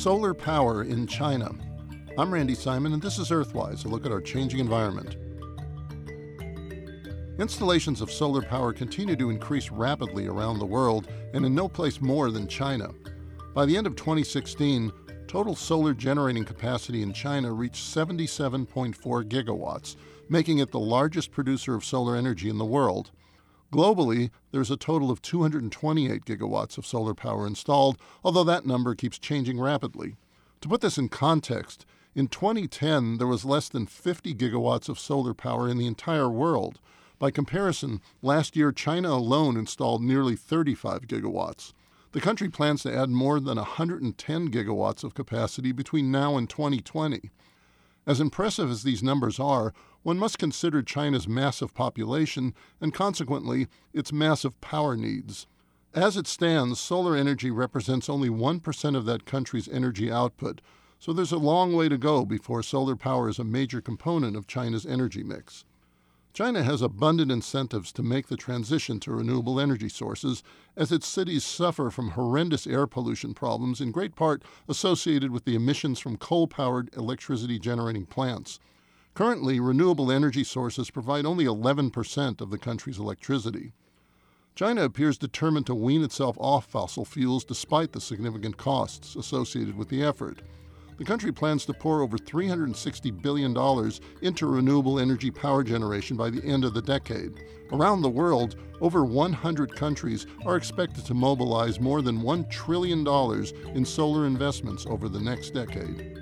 Solar power in China. I'm Randy Simon, and this is Earthwise, a look at our changing environment. Installations of solar power continue to increase rapidly around the world, and in no place more than China. By the end of 2016, total solar generating capacity in China reached 77.4 gigawatts, making it the largest producer of solar energy in the world. Globally, there's a total of 228 gigawatts of solar power installed, although that number keeps changing rapidly. To put this in context, in 2010, there was less than 50 gigawatts of solar power in the entire world. By comparison, last year, China alone installed nearly 35 gigawatts. The country plans to add more than 110 gigawatts of capacity between now and 2020. As impressive as these numbers are, one must consider China's massive population and consequently its massive power needs. As it stands, solar energy represents only 1% of that country's energy output, so there's a long way to go before solar power is a major component of China's energy mix. China has abundant incentives to make the transition to renewable energy sources, as its cities suffer from horrendous air pollution problems, in great part associated with the emissions from coal-powered electricity-generating plants. Currently, renewable energy sources provide only 11% of the country's electricity. China appears determined to wean itself off fossil fuels despite the significant costs associated with the effort. The country plans to pour over $360 billion into renewable energy power generation by the end of the decade. Around the world, over 100 countries are expected to mobilize more than $1 trillion in solar investments over the next decade.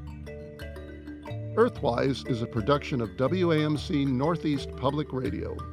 Earthwise is a production of WAMC Northeast Public Radio.